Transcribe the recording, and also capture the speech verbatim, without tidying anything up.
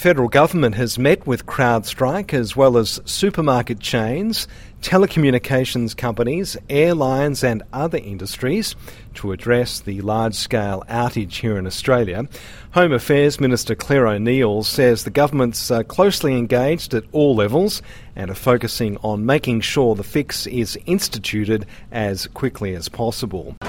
federal government has met with CrowdStrike as well as supermarket chains, telecommunications companies, airlines and other industries to address the large-scale outage here in Australia. Home Affairs Minister Clare O'Neil says the government's uh, closely engaged at all levels and are focusing on making sure the fix is instituted as quickly as possible.